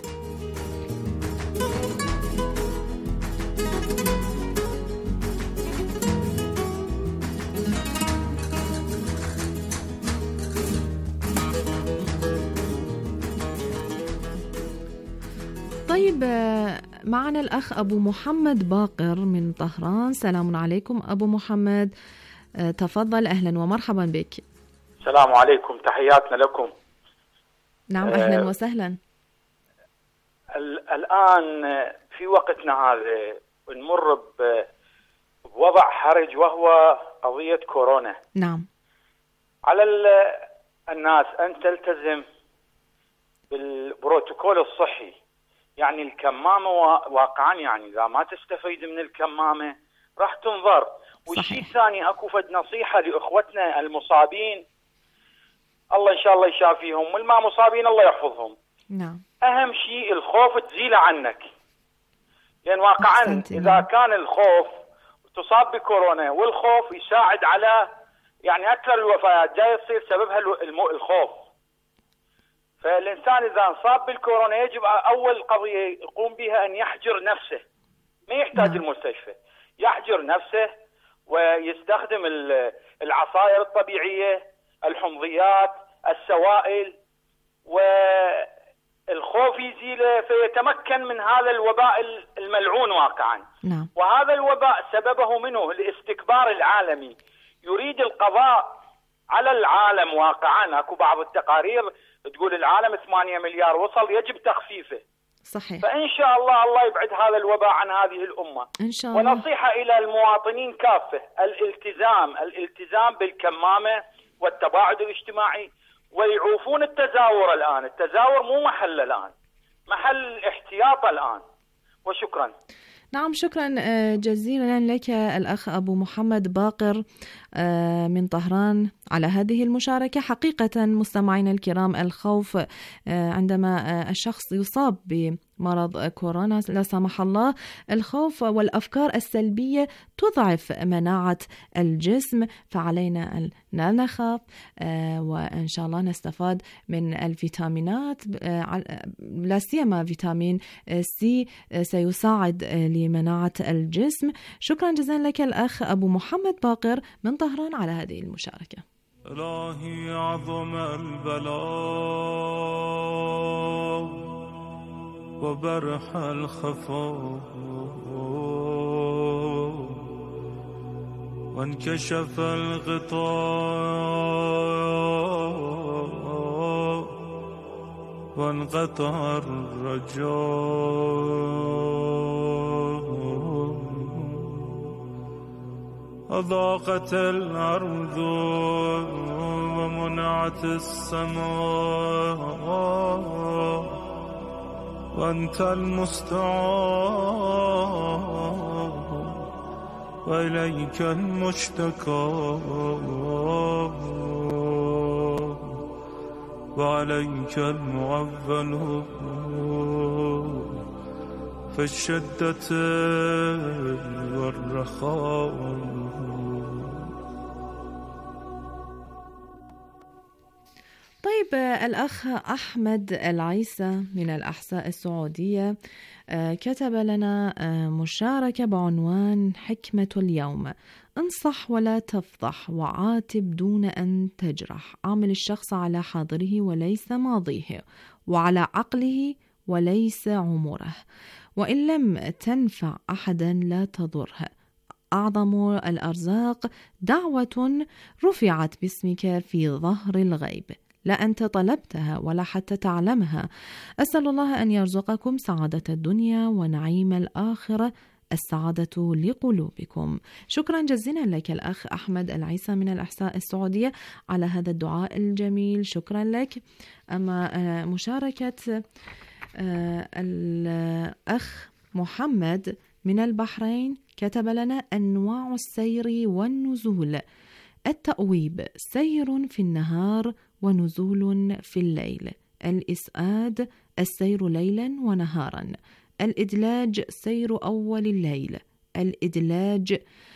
طيب معنا الأخ أبو محمد باقر من طهران. سلام عليكم أبو محمد، تفضل، أهلا ومرحبا بك. السلام عليكم، تحياتنا لكم. نعم أهلا وسهلا. الآن في وقتنا هذا نمر بوضع حرج وهو قضية كورونا. نعم. على الناس أن تلتزم بالبروتوكول الصحي. يعني الكمامة واقعا يعني إذا ما تستفيد من الكمامة راح تنضر. والشيء الثاني أكو فد نصيحة لأخوتنا المصابين، الله إن شاء الله يشافيهم، والما مصابين الله يحفظهم. نعم. أهم شيء الخوف تزيله عنك، لأن واقعا إذا كان الخوف تصاب بكورونا والخوف يساعد على يعني أكثر الوفيات جاي تصير سببها الخوف. فالإنسان إذا انصاب بالكورونا يجب أول قضية يقوم بها أن يحجر نفسه، ما يحتاج المستشفى، يحجر نفسه ويستخدم العصائر الطبيعية، الحمضيات، السوائل، والخوف يزيله فيتمكن من هذا الوباء الملعون واقعا. نعم. وهذا الوباء سببه منه الاستكبار العالمي، يريد القضاء على العالم واقعا. اكو بعض التقارير تقول العالم 8 مليار وصل، يجب تخفيفه. صحيح. فإن شاء الله يبعد هذا الوباء عن هذه الأمة إن شاء الله. ونصيحة إلى المواطنين كافة، الالتزام بالكمامة والتباعد الاجتماعي، ويعوفون التزاور الآن. التزاور مو محل الآن، محل احتياط الآن. وشكرا. نعم، شكرا جزيلا لك الأخ أبو محمد باقر من طهران على هذه المشاركة. حقيقة مستمعينا الكرام، الخوف عندما الشخص يصاب بمرض كورونا لا سمح الله، الخوف والأفكار السلبية تضعف مناعة الجسم، فعلينا أن لا نخاف وإن شاء الله نستفاد من الفيتامينات، لا سيما فيتامين سي سيساعد لمناعة الجسم. شكرا جزيلا لك الأخ أبو محمد باقر من طهران على هذه المشاركة. إلهي عظم البلاء وبرح الخفاء، وانكشف الغطاء وانقطع الرجاء، أضاقت الأرض ومنعت السماء، وأنت المستعان وإليك المشتكى وعليك المعول في الشدة والرخاء. طيب، الأخ أحمد العيسى من الأحساء السعودية كتب لنا مشاركة بعنوان حكمة اليوم: انصح ولا تفضح، وعاتب دون أن تجرح، عامل الشخص على حاضره وليس ماضيه، وعلى عقله وليس عمره، وإن لم تنفع أحدا لا تضره. أعظم الأرزاق دعوة رفعت باسمك في ظهر الغيب، لا أنت طلبتها ولا حتى تعلمها. أسأل الله أن يرزقكم سعادة الدنيا ونعيم الآخرة، السعادة لقلوبكم. شكرا جزيلا لك الأخ أحمد العيسى من الأحساء السعودية على هذا الدعاء الجميل، شكرا لك. أما مشاركة الأخ محمد من البحرين كتب لنا: أنواع السير والنزول: التأويب سير في النهار ونزول في الليل، الإسعاد السير ليلا ونهارا، الإدلاج سير أول الليل، الإدلاج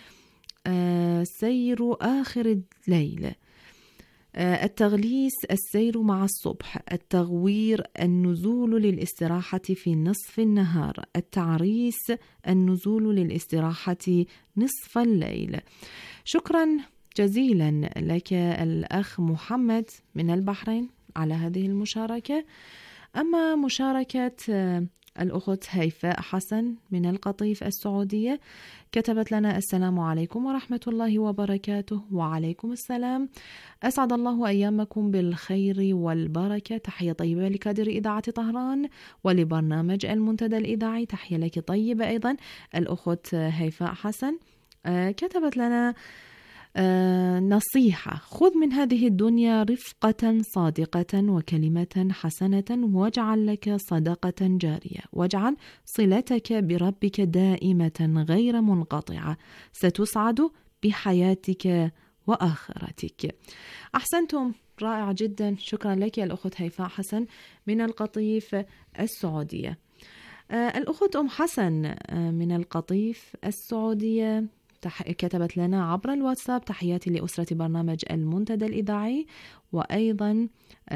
سير آخر الليل، التغليس السير مع الصبح، التغوير النزول للاستراحة في نصف النهار، التعريس النزول للاستراحة نصف الليل. شكرا جزيلا لك الأخ محمد من البحرين على هذه المشاركة. أما مشاركة الأخت هيفاء حسن من القطيف السعودية كتبت لنا: السلام عليكم ورحمة الله وبركاته. وعليكم السلام، أسعد الله أيامكم بالخير والبركة. تحية طيبة لكادر إذاعة طهران ولبرنامج المنتدى الإذاعي، تحية لك طيبة أيضا الأخت هيفاء حسن. كتبت لنا نصيحة: خذ من هذه الدنيا رفقة صادقة وكلمة حسنة، واجعل لك صدقة جارية، واجعل صلتك بربك دائمة غير منقطعة، ستسعد بحياتك وآخرتك. أحسنتم، رائع جدا. شكرا لك الأخت هيفاء حسن من القطيف السعودية. الأخت أم حسن من القطيف السعودية كتبت لنا عبر الواتساب: تحياتي لأسرة برنامج المنتدى الإذاعي. وأيضا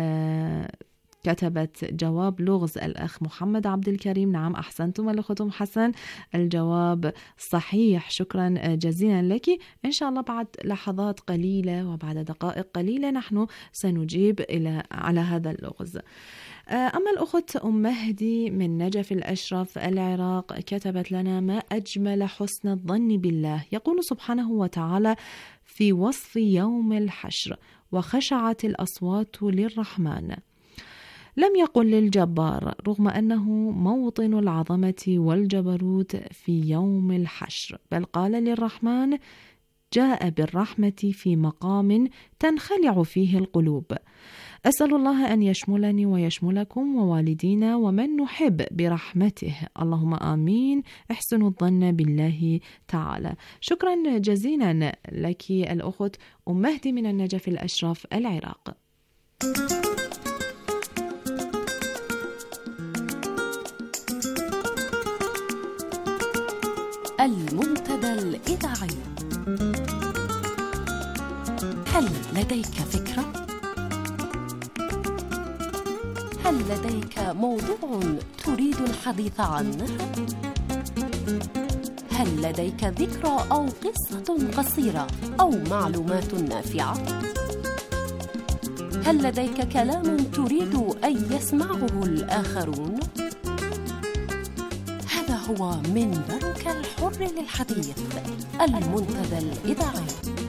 كتبت جواب لغز الأخ محمد عبد الكريم. نعم، أحسنتم الأخت أم حسن، الجواب صحيح. شكرا جزيلا لك. إن شاء الله بعد لحظات قليلة وبعد دقائق قليلة نحن سنجيب على هذا اللغز. أما الأخت أم مهدي من نجف الأشرف العراق كتبت لنا: ما أجمل حسن الظن بالله. يقول سبحانه وتعالى في وصف يوم الحشر: وخشعت الأصوات للرحمن. لم يقل للجبار، رغم أنه موطن العظمة والجبروت في يوم الحشر، بل قال للرحمن: جاء بالرحمة في مقام تنخلع فيه القلوب. أسأل الله أن يشملني ويشملكم ووالدينا ومن نحب برحمته، اللهم آمين. احسنوا الظن بالله تعالى. شكرا جزيلا لك الأخت أم مهدي من النجف الأشرف العراق. المنتدى الإذاعي. هل لديك فكرة؟ هل لديك موضوع تريد الحديث عنه؟ هل لديك ذكرى أو قصة قصيرة أو معلومات نافعة؟ هل لديك كلام تريد أن يسمعه الآخرون؟ هذا هو منبرك الحر للحديث، المنتدى الإذاعي.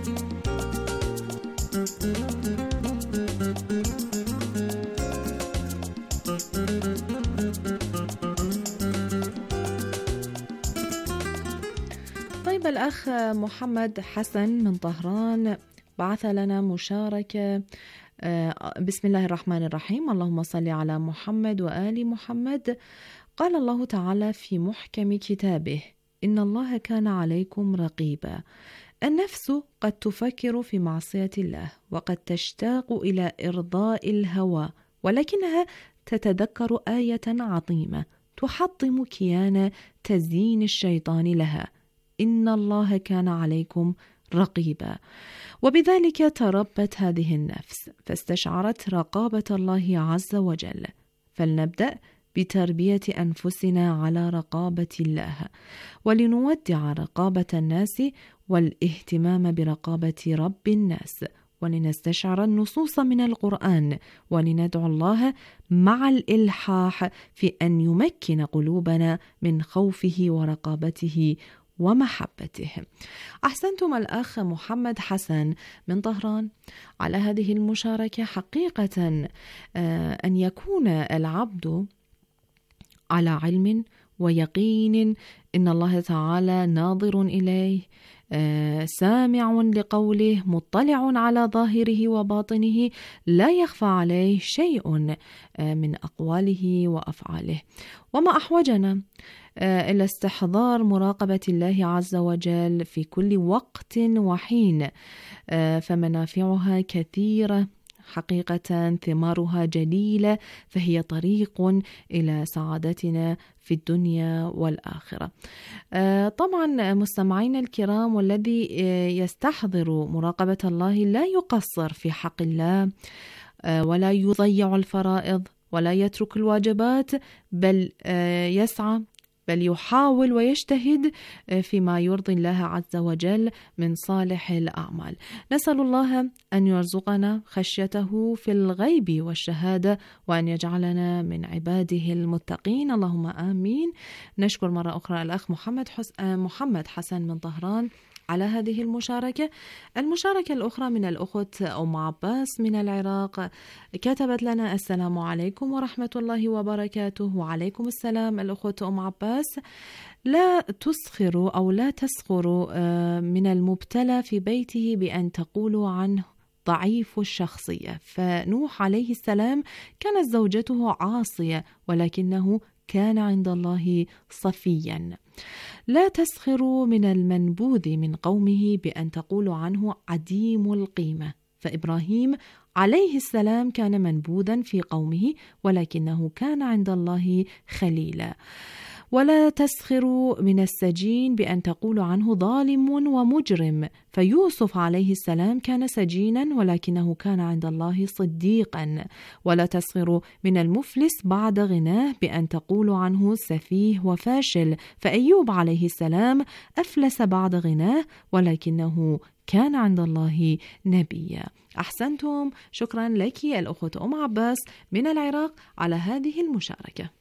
طيب، الأخ محمد حسن من طهران بعث لنا مشاركة. بسم الله الرحمن الرحيم، اللهم صل على محمد وآل محمد. قال الله تعالى في محكم كتابه: إن الله كان عليكم رقيبا. النفس قد تفكر في معصية الله وقد تشتاق إلى إرضاء الهوى، ولكنها تتذكر آية عظيمة تحطم كيان تزيين الشيطان لها: إن الله كان عليكم رقيبا. وبذلك تربت هذه النفس فاستشعرت رقابة الله عز وجل. فلنبدأ بتربية أنفسنا على رقابة الله، ولنودع رقابة الناس والاهتمام برقابة رب الناس، ولنستشعر النصوص من القرآن، ولندعو الله مع الإلحاح في أن يمكن قلوبنا من خوفه ورقابته ومحبته. أحسنتم الأخ محمد حسن من طهران على هذه المشاركة. حقيقة أن يكون العبد على علم ويقين إن الله تعالى ناظر إليه، سامع لقوله، مطلع على ظاهره وباطنه، لا يخفى عليه شيء من أقواله وأفعاله. وما أحوجنا إلى استحضار مراقبة الله عز وجل في كل وقت وحين، فمنافعها كثيرة حقيقة، ثمارها جليلة، فهي طريق إلى سعادتنا في الدنيا والآخرة. طبعا مستمعين الكرام، والذي يستحضر مراقبة الله لا يقصر في حق الله، ولا يضيع الفرائض، ولا يترك الواجبات، بل يسعى، بل يحاول ويجتهد فيما يرضي الله عز وجل من صالح الأعمال. نسأل الله أن يرزقنا خشيته في الغيب والشهادة، وأن يجعلنا من عباده المتقين، اللهم آمين. نشكر مرة أخرى الأخ محمد حسن من طهران على هذه المشاركة. المشاركة الأخرى من الأخت أم عباس من العراق كتبت لنا: السلام عليكم ورحمة الله وبركاته. وعليكم السلام الأخت أم عباس. لا تسخروا أو لا تسخروا من المبتلى في بيته بأن تقولوا عنه ضعيف الشخصية. فنوح عليه السلام كانت زوجته عاصية ولكنه كان عند الله صفيا. لا تسخروا من المنبوذ من قومه بأن تقولوا عنه عديم القيمة. فإبراهيم عليه السلام كان منبوذا في قومه ولكنه كان عند الله خليلا. ولا تسخروا من السجين بأن تقولوا عنه ظالم ومجرم. فيوسف عليه السلام كان سجينا ولكنه كان عند الله صديقا. ولا تسخروا من المفلس بعد غناه بأن تقولوا عنه سفيه وفاشل. فأيوب عليه السلام أفلس بعد غناه ولكنه كان عند الله نبيا. أحسنتم، شكرا لك الأخت أم عباس من العراق على هذه المشاركة.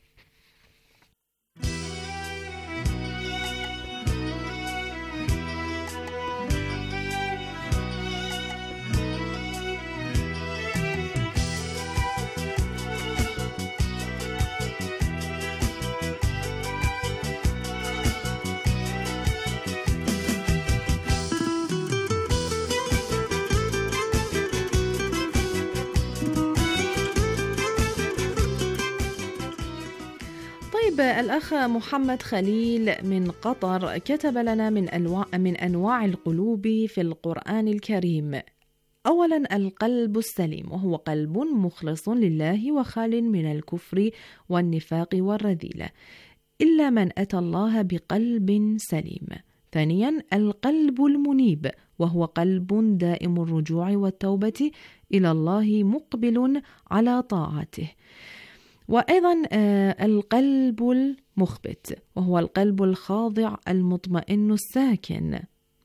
الأخ محمد خليل من قطر كتب لنا من أنواع القلوب في القرآن الكريم. أولا القلب السليم، وهو قلب مخلص لله وخال من الكفر والنفاق والرذيلة، إلا من أتى الله بقلب سليم. ثانيا القلب المنيب، وهو قلب دائم الرجوع والتوبة إلى الله مقبل على طاعته. وأيضا القلب المخبت، وهو القلب الخاضع المطمئن الساكن.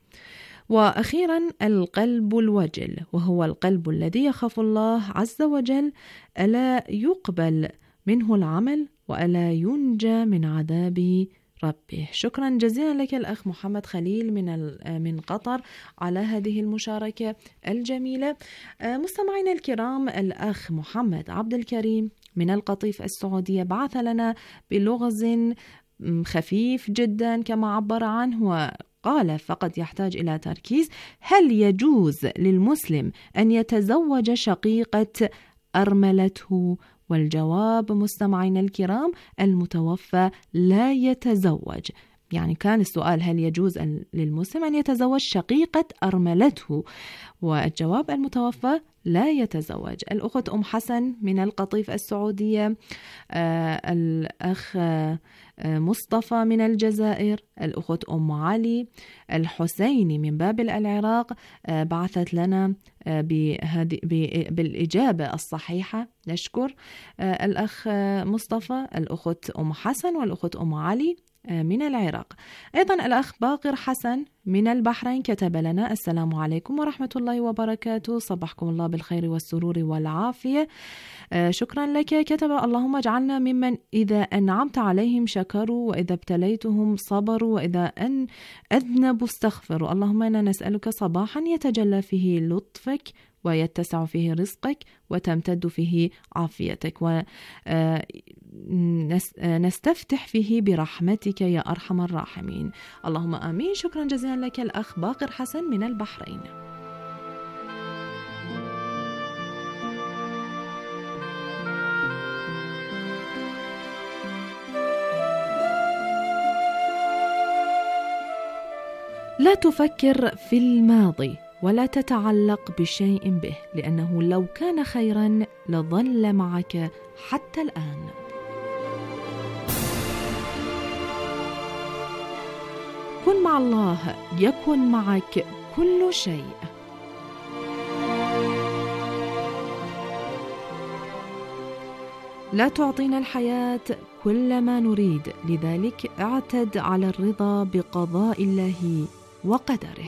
وأخيرا القلب الوجل، وهو القلب الذي يخاف الله عز وجل ألا يقبل منه العمل وألا ينجى من عذاب ربه. شكرا جزيلا لك الأخ محمد خليل من قطر على هذه المشاركة الجميلة. مستمعينا الكرام، الأخ محمد عبد الكريم من القطيف السعودية بعث لنا بلغز خفيف جدا كما عبر عنه، وقال فقد يحتاج إلى تركيز: هل يجوز للمسلم أن يتزوج شقيقة أرملته؟ والجواب مستمعينا الكرام، المتوفى لا يتزوج. يعني كان السؤال هل يجوز للمسلم أن يتزوج شقيقة أرملته، والجواب المتوفى لا يتزوج. الأخت أم حسن من القطيف السعودية، الأخ مصطفى من الجزائر، الأخت أم علي الحسيني من بابل العراق بعثت لنا بالإجابة الصحيحة، نشكر الأخ مصطفى، الأخت أم حسن والأخت أم علي من العراق. أيضا الأخ باقر حسن من البحرين كتب لنا: السلام عليكم ورحمة الله وبركاته، صبحكم الله بالخير والسرور والعافية. شكرا لك. كتب: اللهم اجعلنا ممن إذا أنعمت عليهم شكروا، وإذا ابتليتهم صبروا، وإذا أذنبوا استغفروا. اللهم إنا نسألك صباحا يتجلى فيه لطفك ويتسع فيه رزقك وتمتد فيه عافيتك، ونستفتح فيه برحمتك يا أرحم الراحمين. اللهم آمين. شكرا جزيلا لك الأخ باقر حسن من البحرين. لا تفكر في الماضي ولا تتعلق بشيء به، لأنه لو كان خيرا لظل معك حتى الآن. كن مع الله يكن معك كل شيء. لا تعطينا الحياة كل ما نريد، لذلك اعتد على الرضا بقضاء الله وقدره.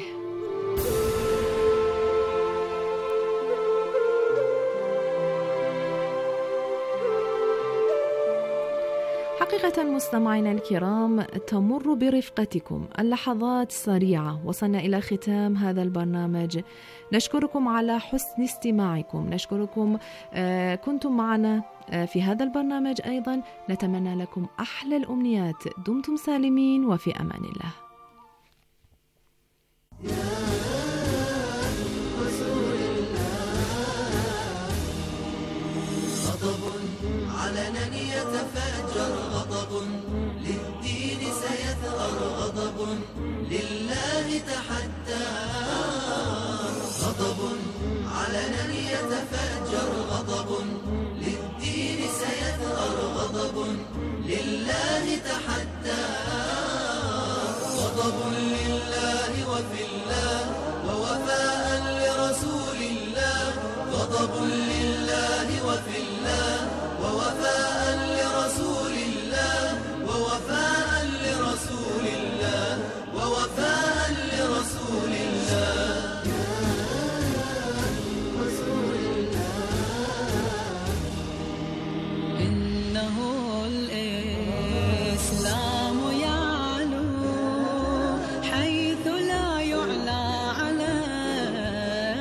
حقيقة مستمعينا الكرام، تمر برفقتكم اللحظات سريعة. وصلنا إلى ختام هذا البرنامج. نشكركم على حسن استماعكم، نشكركم كنتم معنا في هذا البرنامج. أيضا نتمنى لكم أحلى الأمنيات. دمتم سالمين وفي أمان الله. علنا يتفجر غضب، للدين سيثأر غضب، لله تحدى غضب. علنا يتفجر غضب، للدين سيثأر غضب، لله تحدى غضب.